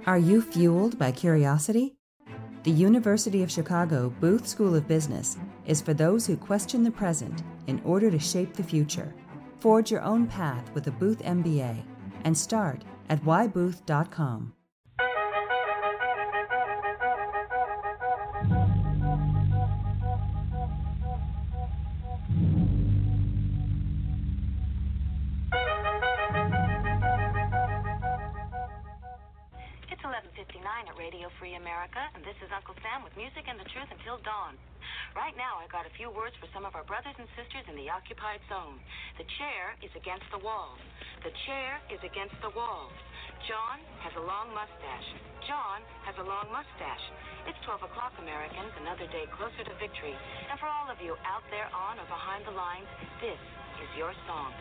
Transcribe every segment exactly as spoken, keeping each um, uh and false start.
Are you fueled by curiosity? The University of Chicago Booth School of Business is for those who question the present in order to shape the future. Forge your own path with a Booth M B A and start at why booth dot com. eleven fifty-nine at Radio Free America, and this is Uncle Sam with music and the truth until dawn. Right now, I got a few words for some of our brothers and sisters in the occupied zone. The chair is against the wall. The chair is against the wall. John has a long mustache. John has a long mustache. It's twelve o'clock, Americans, another day closer to victory. And for all of you out there on or behind the lines, this is your song.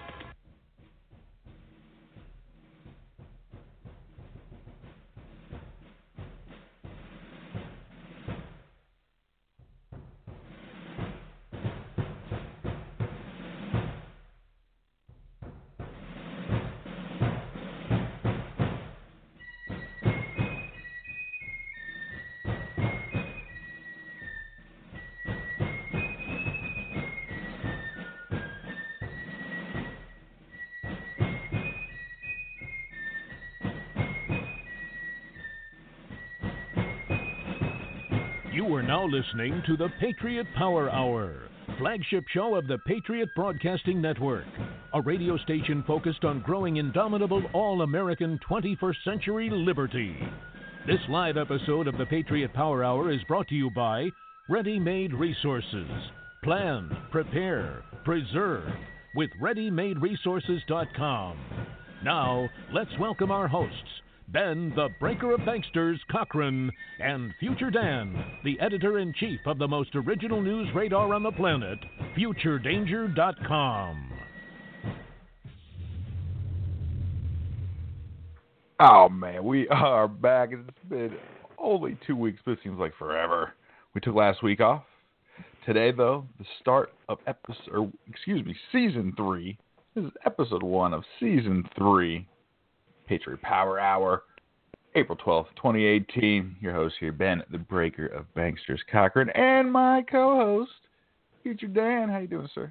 You are now listening to the Patriot Power Hour, flagship show of the Patriot Broadcasting Network, a radio station focused on growing indomitable all-American twenty-first century liberty. This live episode of the Patriot Power Hour is brought to you by Ready Made Resources. Plan, prepare, preserve with ready made resources dot com. Now, let's welcome our hosts, Ben, the Breaker of Banksters, Cochran, and Future Dan, the editor-in-chief of the most original news radar on the planet, future danger dot com. Oh, man, we are back. It's been only two weeks, but it seems like forever. We took last week off. Today, though, the start of episode, or excuse me, season three. This is episode one of season three. Patriot Power Hour, April twelfth, twenty eighteen. Your host here, Ben, the Breaker of Banksters, Cochran, and my co-host, Future Dan. How you doing, sir?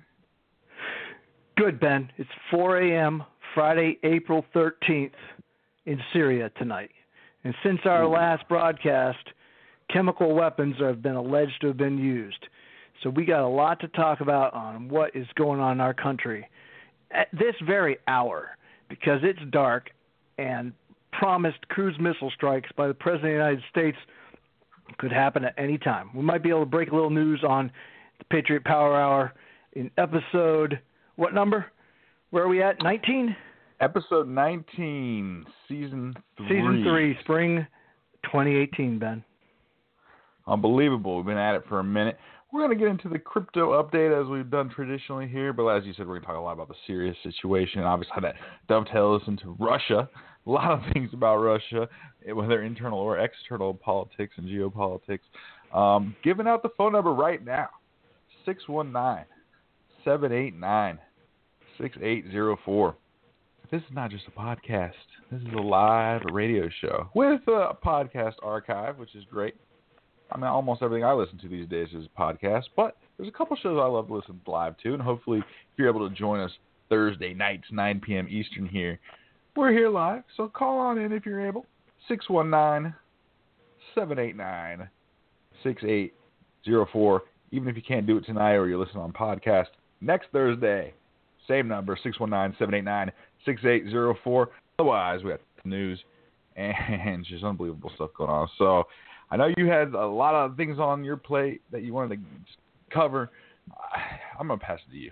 Good, Ben. It's four a.m., Friday, April thirteenth, in Syria tonight. And since our Ooh. last broadcast, chemical weapons have been alleged to have been used. So we got a lot to talk about on what is going on in our country at this very hour, because it's dark, and promised cruise missile strikes by the President of the United States could happen at any time. We might be able to break a little news on the Patriot Power Hour in episode, what number? Where are we at? nineteen? Episode nineteen, season three. Season three, spring twenty eighteen, Ben. Unbelievable. We've been at it for a minute. We're going to get into the crypto update as we've done traditionally here, but as you said, we're going to talk a lot about the Syria situation, and obviously how that dovetails into Russia. A lot of things about Russia, whether internal or external politics and geopolitics. Um, giving out the phone number right now, six one nine, seven eight nine, six eight zero four. This is not just a podcast. This is a live radio show with a podcast archive, which is great. I mean, almost everything I listen to these days is a podcast, but there's a couple shows I love to listen live to, and hopefully if you're able to join us Thursday nights, nine p.m. Eastern here, we're here live, so call on in if you're able, six one nine, seven eight nine, six eight zero four. Even if you can't do it tonight or you're listening on podcast, next Thursday, same number, six one nine, seven eight nine, six eight zero four. Otherwise, we got the news and just unbelievable stuff going on. So I know you had a lot of things on your plate that you wanted to cover. I'm going to pass it to you.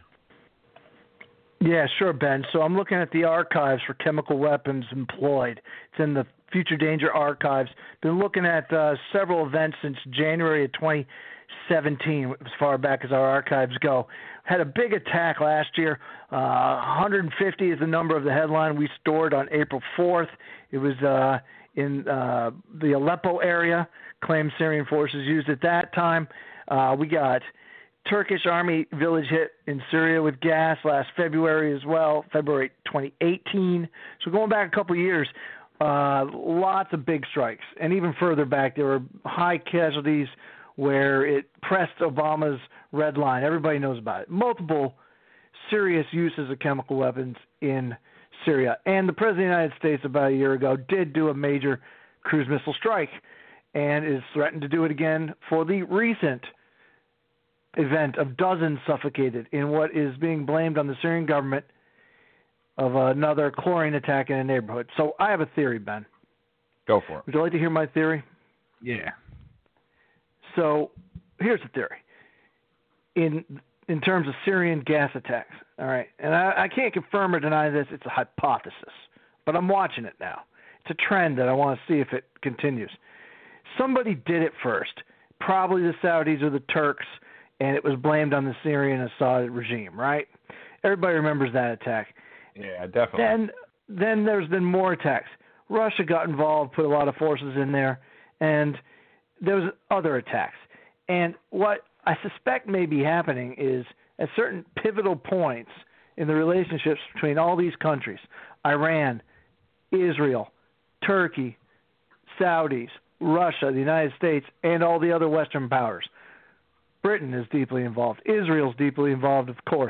Yeah, sure, Ben. So I'm looking at the archives for chemical weapons employed. It's in the Future Danger archives. Been looking at uh, several events since January of twenty seventeen, as far back as our archives go. Had a big attack last year. Uh, one hundred fifty is the number of the headline we stored on April fourth. It was uh, in uh, the Aleppo area. Claimed Syrian forces used at that time. Uh, we got Turkish army village hit in Syria with gas last February as well, February twenty eighteen. So going back a couple of years, Uh, lots of big strikes. And even further back, there were high casualties where it pressed Obama's red line. Everybody knows about it. Multiple serious uses of chemical weapons in Syria. And the President of the United States about a year ago did do a major cruise missile strike and is threatened to do it again for the recent event of dozens suffocated in what is being blamed on the Syrian government of another chlorine attack in a neighborhood. So I have a theory, Ben. Go for it. Would you like to hear my theory? Yeah. So here's the theory. In in terms of Syrian gas attacks, all right, and I, I can't confirm or deny this. It's a hypothesis, but I'm watching it now. It's a trend that I want to see if it continues. Somebody did it first, probably the Saudis or the Turks, and it was blamed on the Syrian Assad regime, right? Everybody remembers that attack. Yeah, definitely. Then, then there's been more attacks. Russia got involved, put a lot of forces in there, and there was other attacks. And what I suspect may be happening is at certain pivotal points in the relationships between all these countries, Iran, Israel, Turkey, Saudis, Russia, the United States, and all the other Western powers. Britain is deeply involved. Israel's deeply involved, of course.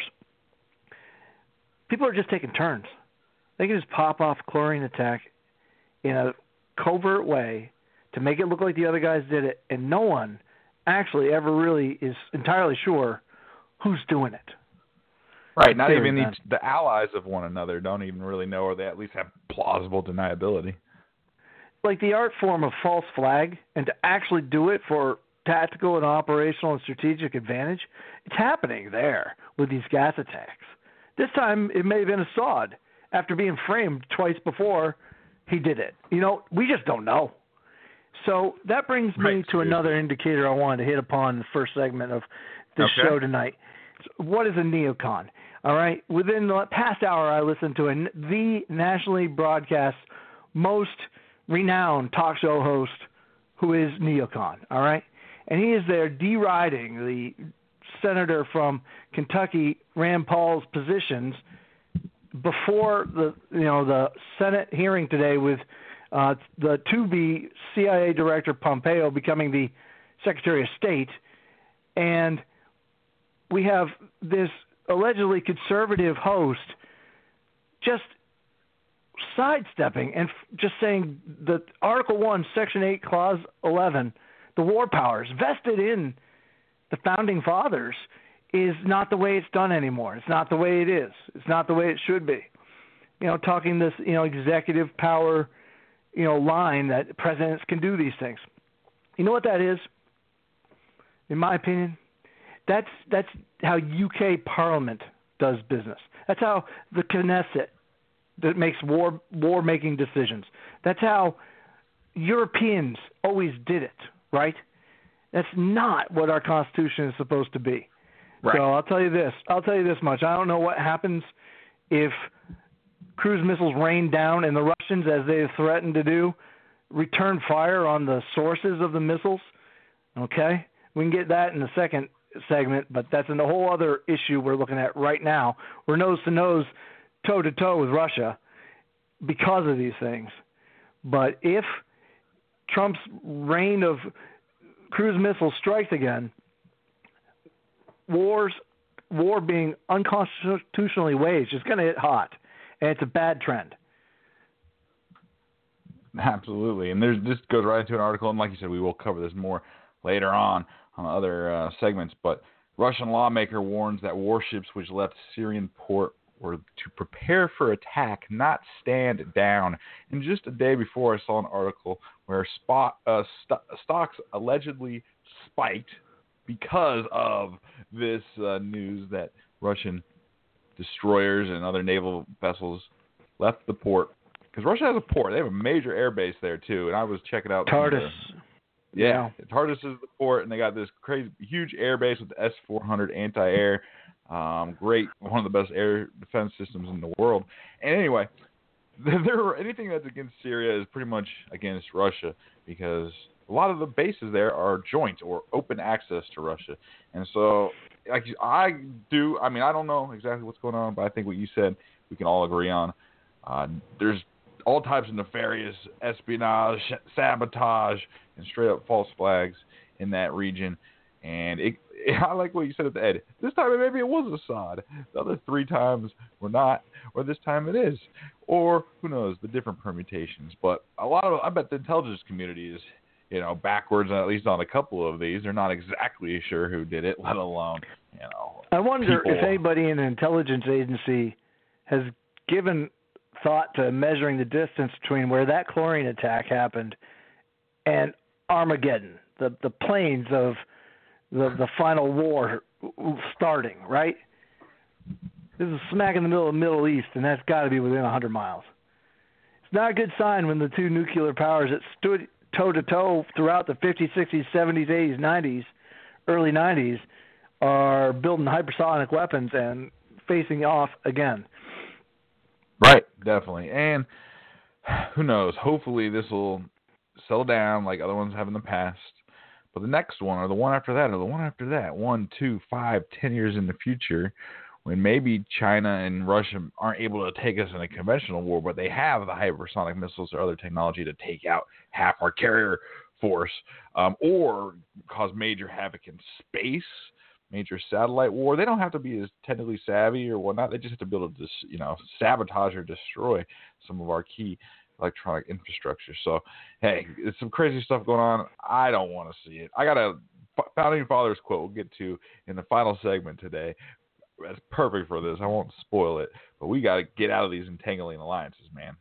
People are just taking turns. They can just pop off a chlorine attack in a covert way to make it look like the other guys did it, and no one actually ever really is entirely sure who's doing it. Right, not Theory, even man. each, the allies of one another don't even really know, or they at least have plausible deniability. Like the art form of false flag, and to actually do it for tactical and operational and strategic advantage, it's happening there with these gas attacks. This time it may have been Assad. After being framed twice before, he did it. You know, we just don't know. So that brings me Right, to another indicator I wanted to hit upon in the first segment of this Okay. show tonight. What is a neocon? All right. Within the past hour, I listened to a, the nationally broadcast most renowned talk show host who is neocon. All right. And he is there deriding the senator from Kentucky, Rand Paul's positions before the you know the Senate hearing today with uh, the to-be C I A Director Pompeo becoming the Secretary of State, and we have this allegedly conservative host just sidestepping and f- just saying that Article one, Section eight, Clause eleven, the war powers vested in the Founding Fathers, is not the way it's done anymore. It's not the way it is. It's not the way it should be. You know, talking this, you know, executive power, you know, line that presidents can do these things. You know what that is? In my opinion, that's that's how U K Parliament does business. That's how the Knesset that makes war war making decisions. That's how Europeans always did it, right? That's not what our Constitution is supposed to be. Right. So I'll tell you this. I'll tell you this much. I don't know what happens if cruise missiles rain down and the Russians, as they have threatened to do, return fire on the sources of the missiles. Okay? We can get that in the second segment, but that's a whole other issue we're looking at right now. We're nose to nose, toe to toe with Russia because of these things. But if Trump's reign of cruise missile strikes again, wars, war being unconstitutionally waged is going to hit hot, and it's a bad trend. Absolutely, and there's this goes right into an article, and like you said, we will cover this more later on on other uh, segments. But Russian lawmaker warns that warships which left Syrian port were to prepare for attack, not stand down. And just a day before, I saw an article where spot, uh, st- stocks allegedly spiked because of this uh, news that Russian destroyers and other naval vessels left the port. Because Russia has a port. They have a major air base there, too. And I was checking out Tartus. The, yeah, yeah, Tartus is the port, and they got this crazy, huge air base with the S four hundred anti-air. Um, great, one of the best air defense systems in the world. And anyway, there anything that's against Syria is pretty much against Russia, because a lot of the bases there are joint or open access to Russia. And so, like I do, I mean, I don't know exactly what's going on, but I think what you said we can all agree on. Uh, there's all types of nefarious espionage, sabotage, and straight-up false flags in that region. And it, I like what you said at the end. This time maybe it was Assad. The other three times were not, or this time it is. Or, who knows, the different permutations. But a lot of, I bet the intelligence community is, you know, backwards, at least on a couple of these. They're not exactly sure who did it, let alone, you know. I wonder people. if anybody in an intelligence agency has given thought to measuring the distance between where that chlorine attack happened and Armageddon, the the plains of the the final war starting, right? This is smack in the middle of the Middle East, and that's got to be within one hundred miles. It's not a good sign when the two nuclear powers that stood toe-to-toe throughout the fifties, sixties, seventies, eighties, nineties, early nineties are building hypersonic weapons and facing off again. Right, definitely. And who knows, hopefully this will settle down like other ones have in the past. But the next one, or the one after that, or the one after that, one, two, five, ten years in the future, when maybe China and Russia aren't able to take us in a conventional war, but they have the hypersonic missiles or other technology to take out half our carrier force, um, or cause major havoc in space, major satellite war. They don't have to be as technically savvy or whatnot. They just have to be able to, you know, sabotage or destroy some of our key electronic infrastructure. So, hey, it's some crazy stuff going on. I don't want to see it. I got a Founding Fathers quote we'll get to in the final segment today. That's perfect for this. I won't spoil it, but we got to get out of these entangling alliances, man.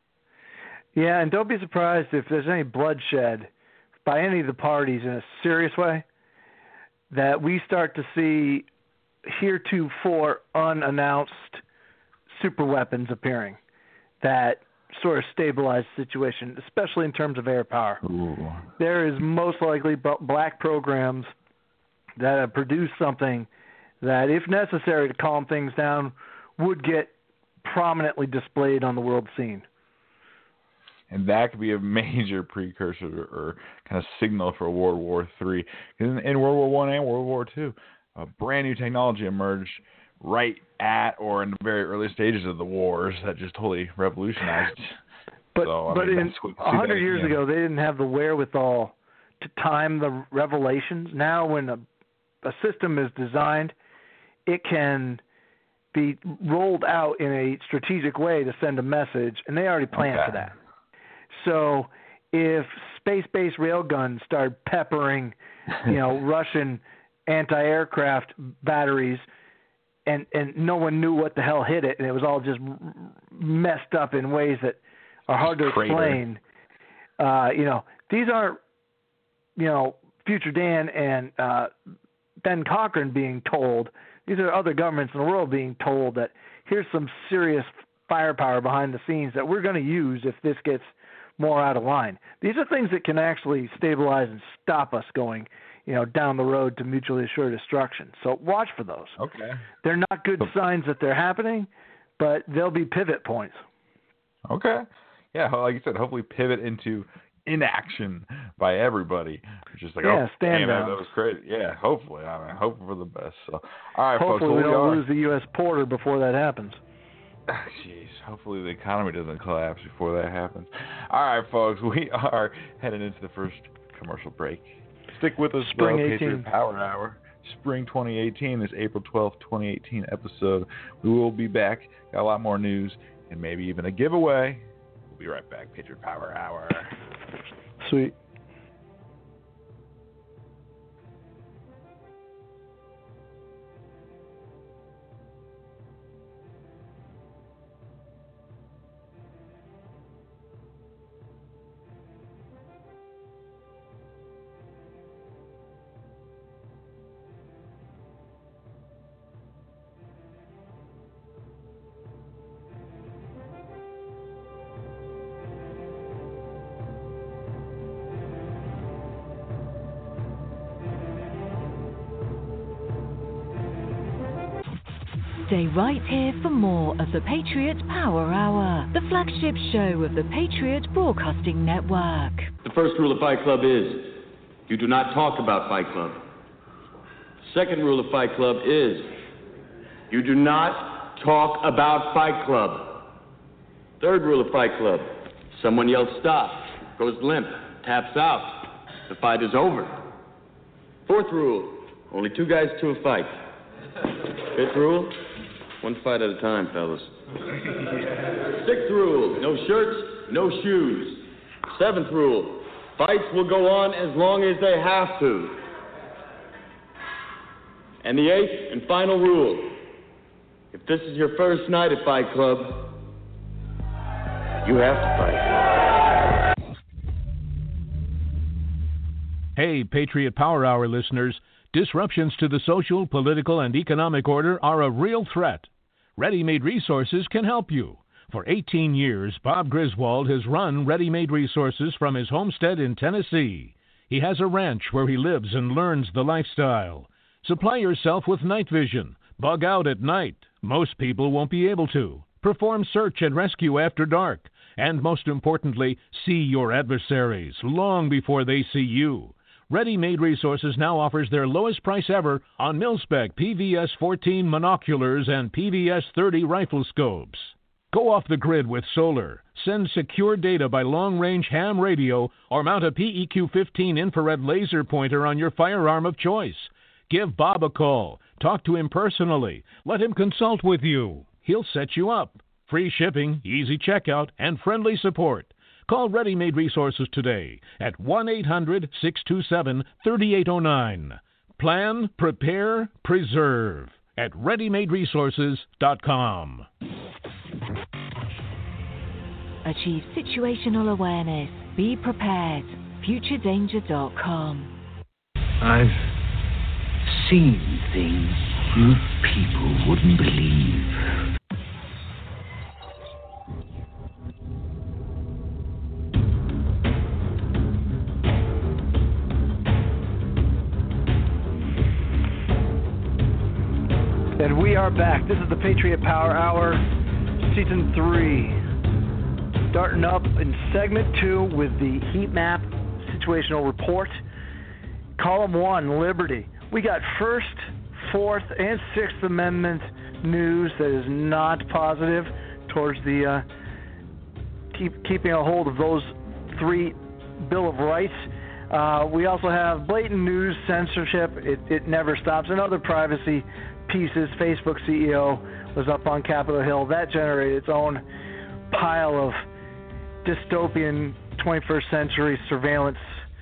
Yeah, and don't be surprised if there's any bloodshed by any of the parties in a serious way, that we start to see heretofore unannounced super weapons appearing that sort of stabilize the situation, especially in terms of air power. Ooh. There is most likely black programs that have produced something that, if necessary to calm things down, would get prominently displayed on the world scene. And that could be a major precursor or kind of signal for World War Three. In, in World War One and World War Two, a brand new technology emerged right at or in the very early stages of the wars that just totally revolutionized. But so, but mean, in a hundred years ago, they didn't have the wherewithal to time the revelations. Now, when a, a system is designed, it can be rolled out in a strategic way to send a message, and they already planned okay. for that. So if space-based railguns start peppering, you know, Russian anti-aircraft batteries, and, and no one knew what the hell hit it, and it was all just messed up in ways that are hard to explain. Uh, you know, these aren't, you know, Future Dan and uh, Ben Cochran being told. These are other governments in the world being told that here's some serious firepower behind the scenes that we're going to use if this gets more out of line. These are things that can actually stabilize and stop us going, you know, down the road to mutually assured destruction. So watch for those. Okay. They're not good signs that they're happening, but they'll be pivot points. Okay. Yeah, like you said, hopefully pivot into inaction by everybody. Just like, yeah, oh, stand damn, down. That was crazy. Yeah, hopefully. I mean, hoping for the best. So, all right, hopefully folks. Well, we we don't are... lose the U S Porter before that happens. Jeez, hopefully the economy doesn't collapse before that happens. All right, folks, we are heading into the first commercial break. Stick with us, Spring though, eighteen. Patriot Power Hour. Spring twenty eighteen, this April twelfth, twenty eighteen episode. We will be back. Got a lot more news and maybe even a giveaway. We'll be right back. Patriot Power Hour. Sweet. Stay right here for more of the Patriot Power Hour, the flagship show of the Patriot Broadcasting Network. The first rule of Fight Club is you do not talk about Fight Club. The second rule of Fight Club is you do not talk about Fight Club. Third rule of Fight Club, Someone yells stop, goes limp, taps out. The fight is over. Fourth rule, only two guys to a fight. Fifth rule, one fight at a time, fellas. Sixth rule, no shirts, no shoes. Seventh rule, fights will go on as long as they have to. And the eighth and final rule, if this is your first night at Fight Club, you have to fight. Hey, Patriot Power Hour listeners, disruptions to the social, political, and economic order are a real threat. Ready-Made Resources can help you. For eighteen years, Bob Griswold has run Ready-Made Resources from his homestead in Tennessee. He has a ranch where he lives and learns the lifestyle. Supply yourself with night vision. Bug out at night. Most people won't be able to. Perform search and rescue after dark. And most importantly, see your adversaries long before they see you. Ready-Made Resources now offers their lowest price ever on mil-spec P V S fourteen monoculars and P V S thirty rifle scopes. Go off the grid with solar, send secure data by long-range ham radio, or mount a P E Q fifteen infrared laser pointer on your firearm of choice. Give Bob a call. Talk to him personally. Let him consult with you. He'll set you up. Free shipping, easy checkout, and friendly support. Call Ready-Made Resources today at one eight hundred six two seven three eight zero nine. Plan, prepare, preserve at ready made resources dot com. Achieve situational awareness. Be prepared. future danger dot com. I've seen things you people wouldn't believe. And we are back. This is the Patriot Power Hour, Season three. Starting up in Segment two with the heat map situational report. Column one, Liberty. We got First, Fourth, and Sixth Amendment news that is not positive towards the uh, keep, keeping a hold of those three Bill of Rights. Uh, we also have blatant news censorship. It, it never stops. And other privacy pieces. Facebook C E O was up on Capitol Hill. That generated its own pile of dystopian twenty-first century surveillance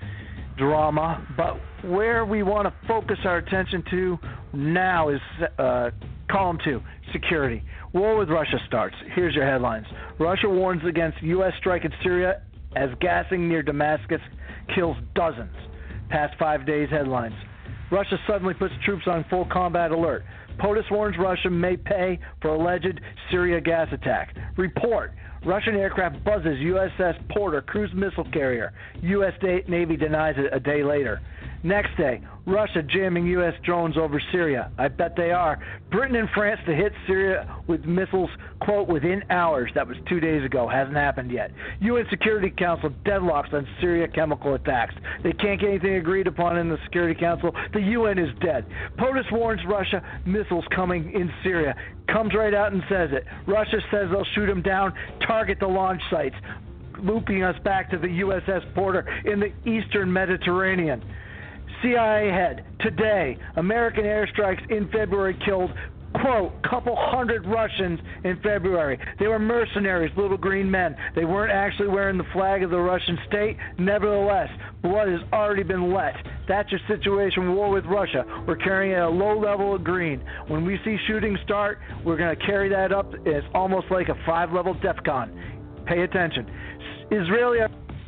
drama. But where we want to focus our attention to now is uh, column two, security. War with Russia starts. Here's your headlines. Russia warns against U S strike in Syria as gassing near Damascus kills dozens. Past five days headlines. Russia suddenly puts troops on full combat alert. POTUS warns Russia may pay for alleged Syria gas attack. Report. Russian aircraft buzzes U S S Porter cruise missile carrier. U S Navy denies it a day later. Next day, Russia jamming U S drones over Syria. I bet they are. Britain and France to hit Syria with missiles, quote, within hours. That was two days ago. Hasn't happened yet. U N Security Council deadlocks on Syria chemical attacks. They can't get anything agreed upon in the Security Council. The U N is dead. POTUS warns Russia missiles coming in Syria. Comes right out and says it. Russia says they'll shoot them down, target the launch sites, looping us back to the U S S Porter in the eastern Mediterranean. C I A head, today, American airstrikes in February killed, quote, couple hundred Russians in February. They were mercenaries, little green men. They weren't actually wearing the flag of the Russian state. Nevertheless, blood has already been let. That's your situation, war with Russia. We're carrying at a low level of green. When we see shooting start, we're going to carry that up. It's almost like a five-level DEFCON. Pay attention. Israeli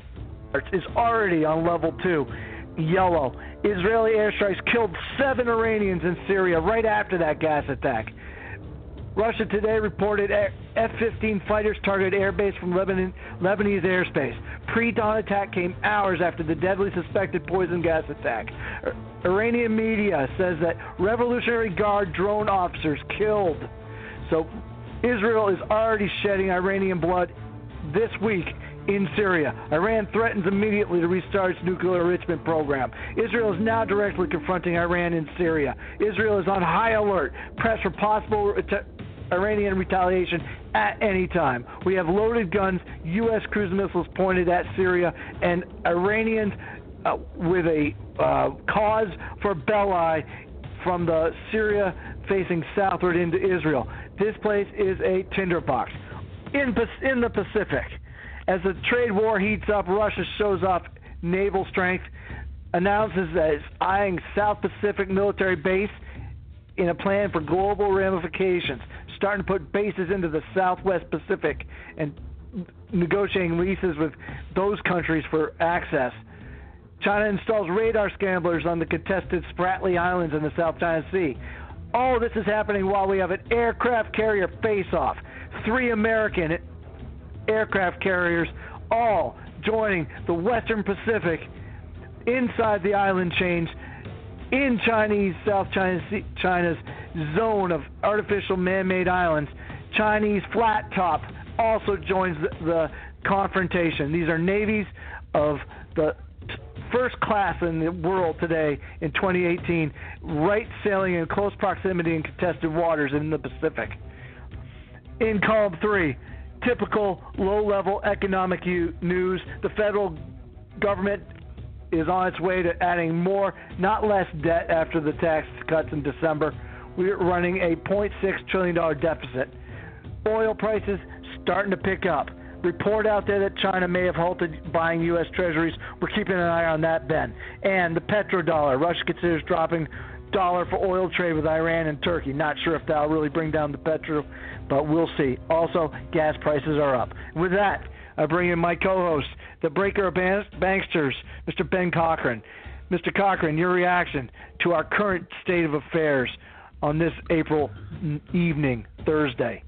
is already on level two, yellow. Israeli airstrikes killed seven Iranians in Syria right after that gas attack. Russia today reported F fifteen fighters targeted airbase from Lebanon, Lebanese airspace. Pre-dawn attack came hours after the deadly suspected poison gas attack. Iranian media says that Revolutionary Guard drone officers killed. So Israel is already shedding Iranian blood this week in Syria. Iran threatens immediately to restart its nuclear enrichment program. Israel is now directly confronting Iran in Syria. Israel is on high alert, press for possible ret- Iranian retaliation at any time. We have loaded guns, U S cruise missiles pointed at Syria, and Iranians uh, with a uh, cause for belli from the Syria facing southward into Israel. This place is a tinderbox. In, in the Pacific, as the trade war heats up, Russia shows off naval strength, announces that it's eyeing South Pacific military base in a plan for global ramifications, starting to put bases into the Southwest Pacific and negotiating leases with those countries for access. China installs radar scramblers on the contested Spratly Islands in the South China Sea. All this is happening while we have an aircraft carrier face-off. Three American aircraft carriers all joining the Western Pacific inside the island chains in Chinese South China Sea, China's zone of artificial man-made islands. Chinese flat top also joins the, the confrontation. These are navies of the t- first class in the world today in twenty eighteen, right sailing in close proximity in contested waters in the Pacific. In column three, typical low-level economic u- news. The federal government is on its way to adding more, not less, debt after the tax cuts in December. We're running a zero point six trillion dollars deficit. Oil prices starting to pick up. Report out there that China may have halted buying U S treasuries. We're keeping an eye on that, Ben. And the petrodollar. Russia considers dropping dollar for oil trade with Iran and Turkey. Not sure if that'll really bring down the petro, but we'll see. Also, gas prices are up. With that, I bring in my co-host, the breaker of banksters, Mister Ben Cochran. Mister Cochran, your reaction to our current state of affairs on this April evening, Thursday.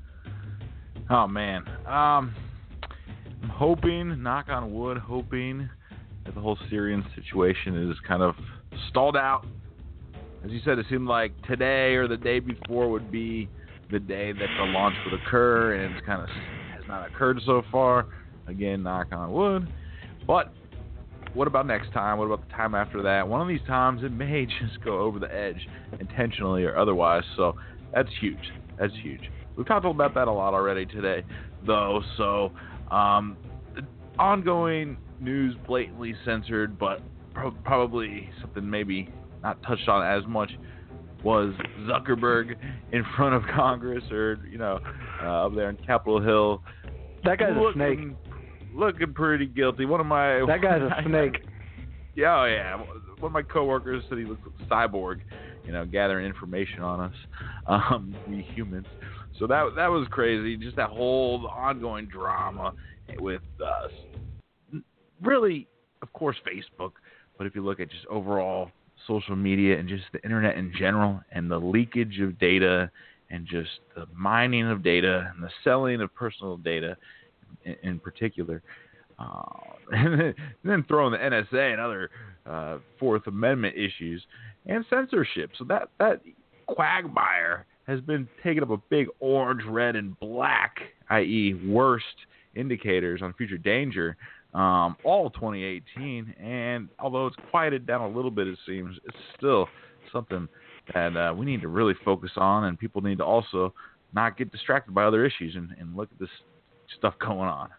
Oh, man. Um, I'm hoping, knock on wood, hoping that the whole Syrian situation is kind of stalled out. As you said, it seemed like today or the day before would be the day that the launch would occur, and it's kind of has not occurred so far. Again, knock on wood. But what about next time? What about the time after that? One of these times it may just go over the edge, intentionally or otherwise. So that's huge. That's huge. We've talked about that a lot already today, though. So um, ongoing news blatantly censored, but pro- probably something maybe not touched on as much was Zuckerberg in front of Congress, or you know, uh, up there in Capitol Hill. That guy's looking, a snake. Looking pretty guilty. One of my that guy's a snake. Yeah, oh yeah. One of my coworkers said he looks like a cyborg, you know, gathering information on us, um, we humans. So that that was crazy. Just that whole ongoing drama with uh, really, of course, Facebook. But if you look at just overall social media and just the internet in general, and the leakage of data, and just the mining of data, and the selling of personal data in, in particular, uh, and then throwing the N S A and other uh, Fourth Amendment issues and censorship. So that that quagmire has been taking up a big orange, red, and black, that is worst indicators on future danger, um, all of twenty eighteen. And although it's quieted down a little bit, it seems, it's still something that uh, we need to really focus on, and people need to also not get distracted by other issues and, and look at this stuff going on.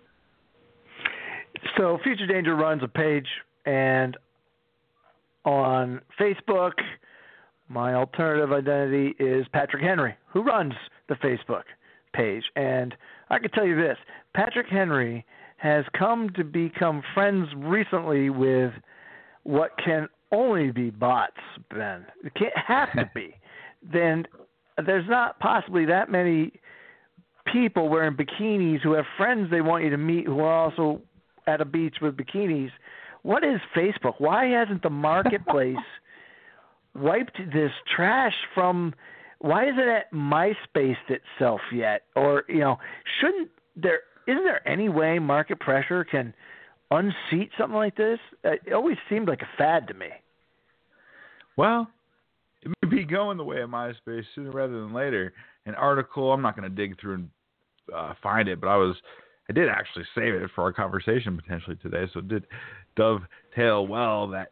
So Future Danger runs a page, and on Facebook, my alternative identity is Patrick Henry, who runs the Facebook page. And I can tell you this, Patrick Henry has come to become friends recently with what can only be bots, Ben. It can't have to be. Then there's not possibly that many people wearing bikinis who have friends they want you to meet who are also at a beach with bikinis. What is Facebook? Why hasn't the marketplace wiped this trash from? Why isn't it MySpace itself yet? Or, you know, shouldn't there? Isn't there any way market pressure can unseat something like this? It always seemed like a fad to me. Well, it may be going the way of MySpace sooner rather than later. An article, I'm not going to dig through and uh, find it, but I was, I did actually save it for our conversation potentially today, so it did dovetail well that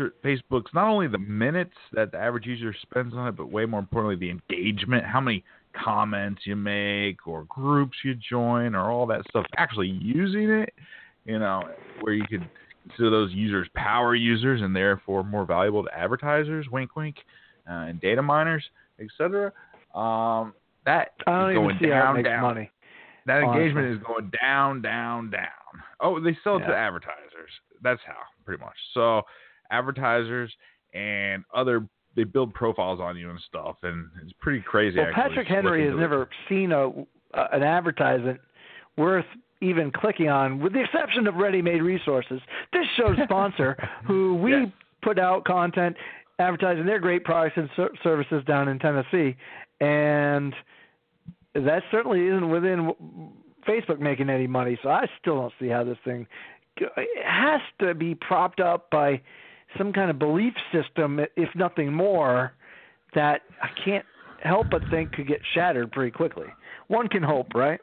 Facebook's not only the minutes that the average user spends on it, but way more importantly, the engagement, how many comments you make or groups you join or all that stuff, actually using it, you know, where you could consider those users power users and therefore more valuable to advertisers, wink, wink, uh, and data miners, et cetera. Um, that I don't is even going see down, how it makes down. money. That engagement honestly. is going down, down, down. Oh, they sell it Yeah. to advertisers. That's how, pretty much. So advertisers and other, they build profiles on you and stuff, and it's pretty crazy. Well, actually, Patrick Henry has it. never seen a uh, an advertisement worth even clicking on, with the exception of Ready Made Resources, this show's sponsor, who we Yes. put out content advertising their great products and ser- services down in Tennessee, and that certainly isn't within Facebook making any money. So I still don't see how this thing it has to be propped up by some kind of belief system, if nothing more, that I can't help but think could get shattered pretty quickly. One can hope, right?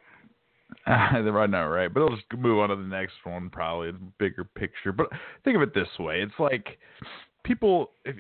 Uh, right now, right? But I'll just move on to the next one, probably a bigger picture. But think of it this way: it's like people, if,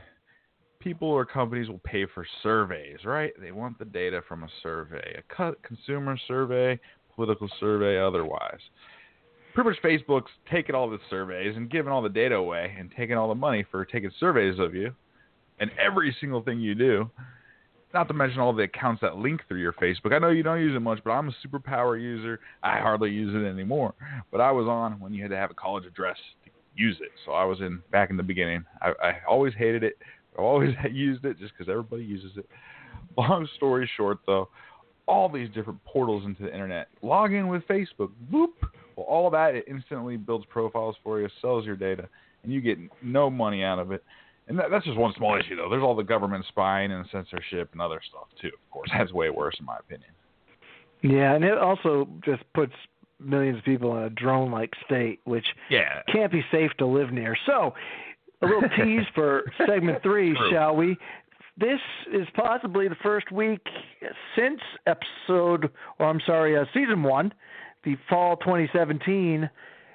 people or companies will pay for surveys, right? They want the data from a survey, a co- consumer survey, political survey, otherwise. Pretty much Facebook's taking all the surveys and giving all the data away and taking all the money for taking surveys of you and every single thing you do. Not to mention all the accounts that link through your Facebook. I know you don't use it much, but I'm a superpower user. I hardly use it anymore. But I was on when you had to have a college address to use it. So I was in back in the beginning. I, I always hated it. I always used it just because everybody uses it. Long story short, though, all these different portals into the internet. Log in with Facebook. Boop. Well, all that, it instantly builds profiles for you, sells your data, and you get no money out of it. And that, that's just one small issue, though. There's all the government spying and censorship and other stuff, too, of course. That's way worse, in my opinion. Yeah, and it also just puts millions of people in a drone-like state, which yeah. can't be safe to live near. So, a little tease for segment three, True. shall we? This is possibly the first week since episode, or I'm sorry, uh, season one, the fall twenty seventeen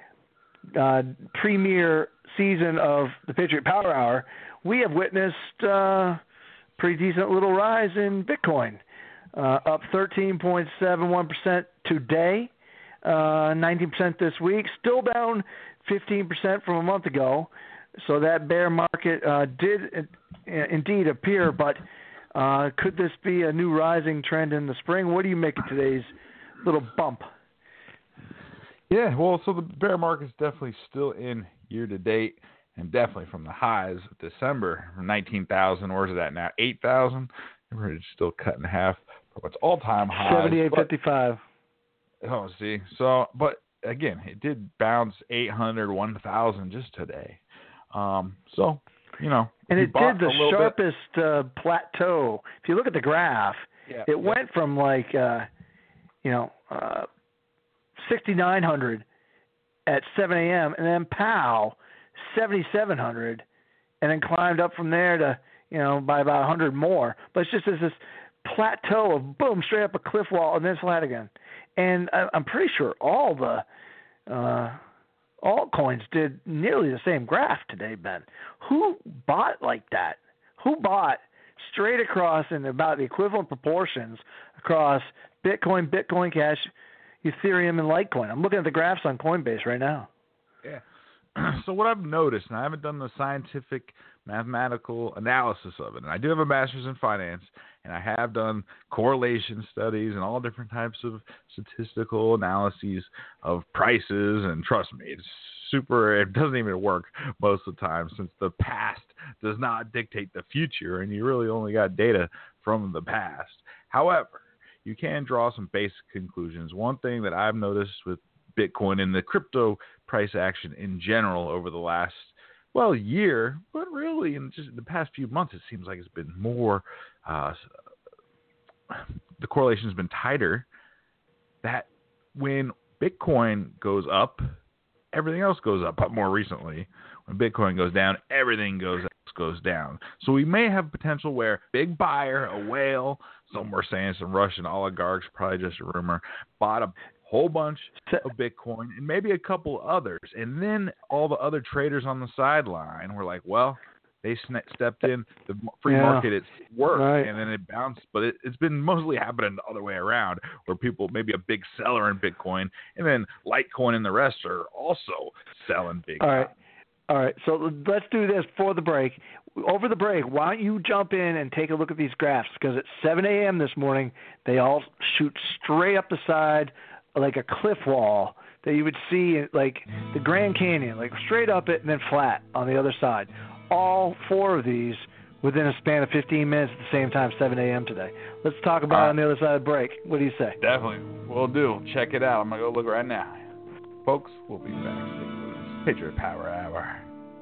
uh, premiere season of the Patriot Power Hour, we have witnessed a uh, pretty decent little rise in Bitcoin, uh, up thirteen point seven one percent today, uh, nineteen percent this week, still down fifteen percent from a month ago. So that bear market uh, did uh, indeed appear, but uh, could this be a new rising trend in the spring? What do you make of today's little bump? Yeah, well, so the bear market's definitely still in year to date, and definitely from the highs of December, from nineteen thousand. Where's it at now? eight thousand. It's still cut in half from its all-time high. seventy-eight fifty-five. Oh, see. So, but again, it did bounce eight hundred, one thousand just today. Um, so, you know. And it did the sharpest uh, plateau. If you look at the graph, yeah, it yeah. went from like, uh, you know, uh, sixty-nine hundred at seven a.m. and then pow, seventy-seven hundred, and then climbed up from there to, you know, by about one hundred more. But it's just as this plateau of boom, straight up a cliff wall and then flat again. And I, I'm pretty sure all the uh, altcoins did nearly the same graph today, Ben. Who bought like that? Who bought straight across in about the equivalent proportions across Bitcoin, Bitcoin Cash, Ethereum, and Litecoin? I'm looking at the graphs on Coinbase right now. Yeah. So what I've noticed, and I haven't done the scientific mathematical analysis of it, and I do have a master's in finance, and I have done correlation studies and all different types of statistical analyses of prices, and trust me, it's super, it doesn't even work most of the time, since the past does not dictate the future, and you really only got data from the past. However, you can draw some basic conclusions. One thing that I've noticed with Bitcoin and the crypto price action in general over the last, well, year, but really in just the past few months, it seems like it's been more, uh, the correlation has been tighter, that when Bitcoin goes up, everything else goes up. But more recently, when Bitcoin goes down, everything goes goes down. So we may have potential where big buyer, a whale, some were saying some Russian oligarchs, probably just a rumor, bought a whole bunch of Bitcoin and maybe a couple others. And then all the other traders on the sideline were like, well, They sn- stepped in. The free yeah. market, it worked, right. and then it bounced. But it, it's been mostly happening the other way around, where people, maybe a big seller in Bitcoin, and then Litecoin and the rest are also selling big. All right. All right, so let's do this for the break. Over the break, why don't you jump in and take a look at these graphs? Because at seven a.m. this morning, they all shoot straight up the side like a cliff wall that you would see like the Grand Canyon, like straight up it and then flat on the other side. All four of these within a span of fifteen minutes at the same time, seven a.m. today. Let's talk about it on the other side of the break. What do you say? Definitely. We'll do. Check it out. I'm going to go look right now. Folks, we'll be back. Patriot Power Hour.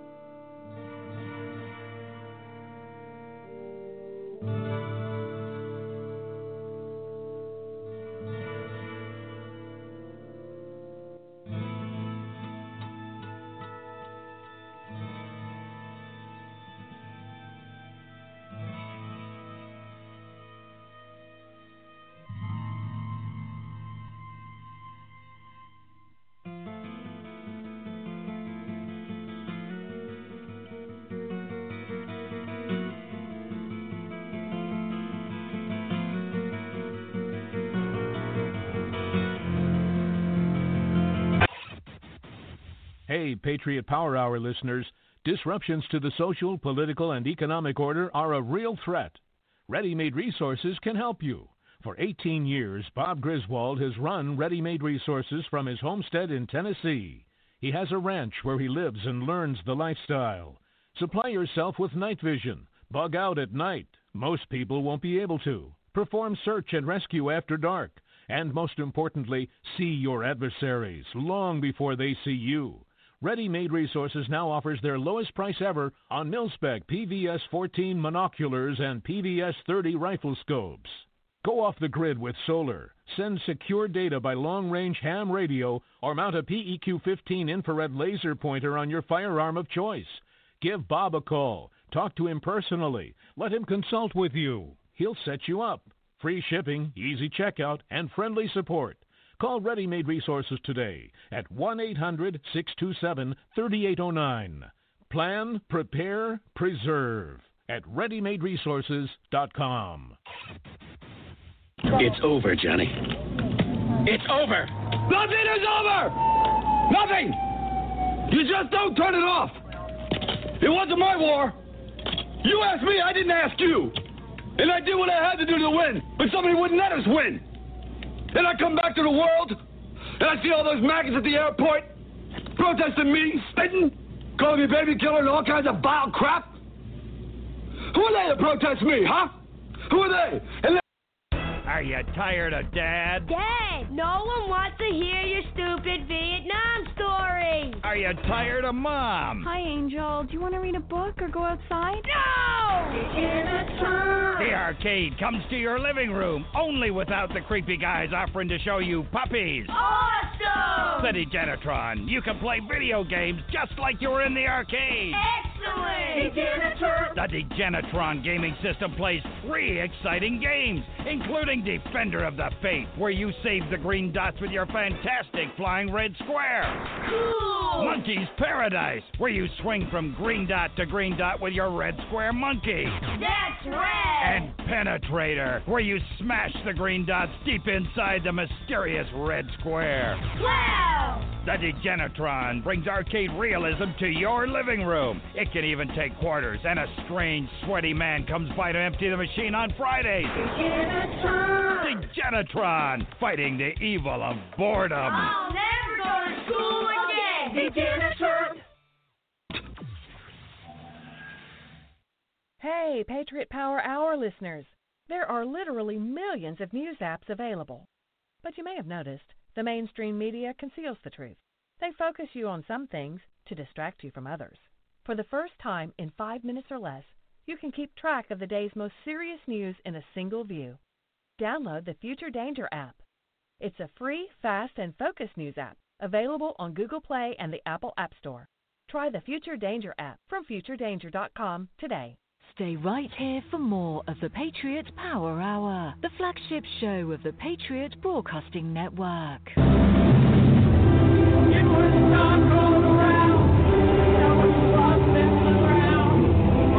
Hey, Patriot Power Hour listeners, disruptions to the social, political, and economic order are a real threat. Ready-Made Resources can help you. For eighteen years, Bob Griswold has run Ready-Made Resources from his homestead in Tennessee. He has a ranch where he lives and learns the lifestyle. Supply yourself with night vision. Bug out at night. Most people won't be able to. Perform search and rescue after dark. And most importantly, see your adversaries long before they see you. Ready-Made Resources now offers their lowest price ever on mil-spec P V S fourteen monoculars and P V S thirty rifle scopes. Go off the grid with solar, send secure data by long-range ham radio, or mount a P E Q fifteen infrared laser pointer on your firearm of choice. Give Bob a call. Talk to him personally. Let him consult with you. He'll set you up. Free shipping, easy checkout, and friendly support. Call Ready-Made Resources today at one eight hundred six two seven three eight zero nine. Plan, prepare, preserve at ready made resources dot com. It's over, Johnny. It's over. Nothing is over. Nothing. You just don't turn it off. It wasn't my war. You asked me, I didn't ask you. And I did what I had to do to win, but somebody wouldn't let us win. Then I come back to the world, and I see all those maggots at the airport protesting me, spitting, calling me baby killer and all kinds of vile crap. Who are they to protest me, huh? Who are they? And Are you tired of Dad? Dad, no one wants to hear your stupid Vietnam story. Are you tired of Mom? Hi, Angel. Do you want to read a book or go outside? No! The arcade comes to your living room, only without the creepy guys offering to show you puppies. Awesome! The Degenitron. You can play video games just like you were in the arcade. Excellent! Degenitron! The Degenitron gaming system plays three exciting games, including Defender of the Faith, where you save the green dots with your fantastic flying red square. Cool! Monkey's Paradise, where you swing from green dot to green dot with your red square monkey. That's right! And Penetrator, where you smash the green dots deep inside the mysterious red square. Wow! The Degenitron brings arcade realism to your living room. It can even take quarters, and a strange, sweaty man comes by to empty the machine on Fridays. Degenitron! Degenitron, fighting the evil of boredom. I'll never go to school again! Degenitron! Hey, Patriot Power Hour listeners. There are literally millions of news apps available. But you may have noticed the mainstream media conceals the truth. They focus you on some things to distract you from others. For the first time in five minutes or less, you can keep track of the day's most serious news in a single view. Download the Future Danger app. It's a free, fast, and focused news app available on Google Play and the Apple App Store. Try the Future Danger app from future danger dot com today. Stay right here for more of the Patriot Power Hour, the flagship show of the Patriot Broadcasting Network. It was time rolled around. That was lost in the ground.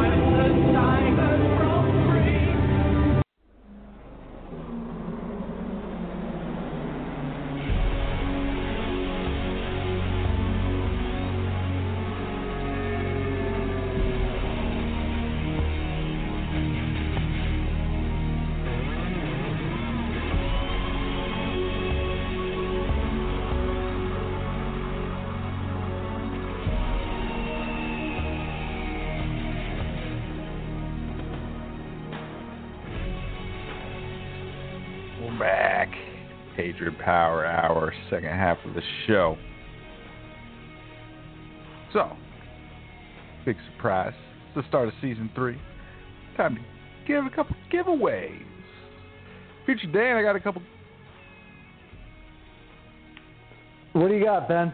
Patriot Power Hour, second half of the show. So, big surprise. It's the start of season three. Time to give a couple giveaways. Future Dan, I got a couple. What do you got, Ben?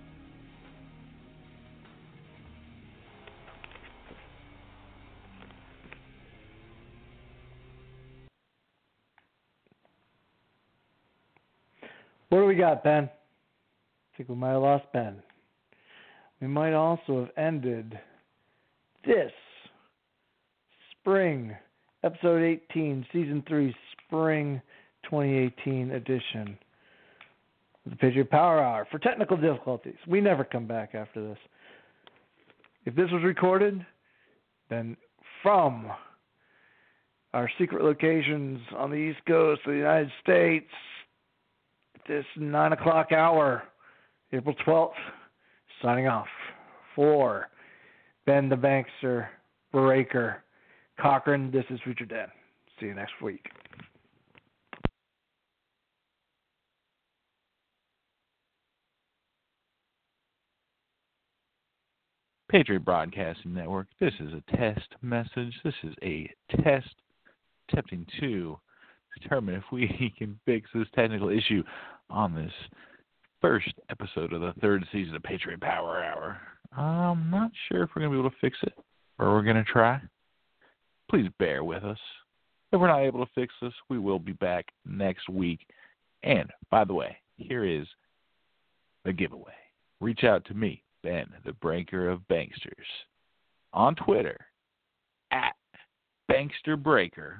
What do we got, Ben? I think we might have lost Ben. We might also have ended this spring, episode eighteen, season three, spring twenty eighteen edition of the Patriot Power Hour for technical difficulties. We never come back after this. If this was recorded, then from our secret locations on the East Coast of the United States, this nine o'clock hour, April twelfth, signing off for Ben the Bankster, Breaker, Cochran. This is Future Dan. See you next week. Patriot Broadcasting Network, this is a test message. This is a test attempting to determine if we can fix this technical issue on this first episode of the third season of Patriot Power Hour. I'm not sure if we're going to be able to fix it, or we're going to try. Please bear with us. If we're not able to fix this, we will be back next week. And, by the way, here is the giveaway. Reach out to me, Ben, the Breaker of Banksters, on Twitter, at BanksterBreaker.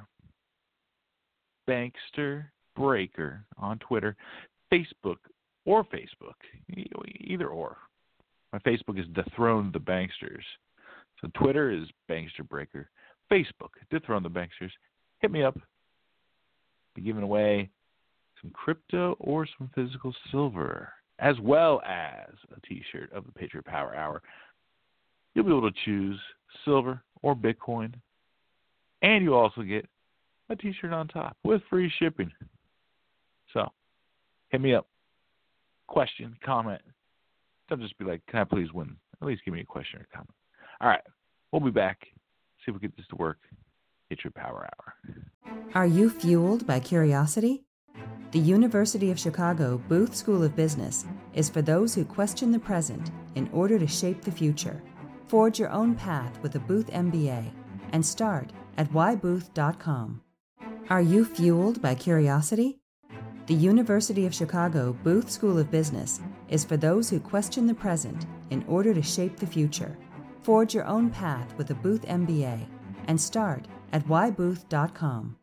Bankster Breaker on Twitter, Facebook, or Facebook, either or. My Facebook is Dethrone the Banksters. So Twitter is Bankster Breaker. Facebook, Dethrone the Banksters. Hit me up. Be giving away some crypto or some physical silver, as well as a T-shirt of the Patriot Power Hour. You'll be able to choose silver or Bitcoin, and you also get a T-shirt on top with free shipping. So, hit me up. Question, comment. Don't just be like, can I please win? At least give me a question or comment. All right, we'll be back. See if we get this to work. Patriot Power Hour. Are you fueled by curiosity? The University of Chicago Booth School of Business is for those who question the present in order to shape the future. Forge your own path with a Booth M B A and start at why booth dot com. Are you fueled by curiosity? The University of Chicago Booth School of Business is for those who question the present in order to shape the future. Forge your own path with a Booth M B A and start at why booth dot com.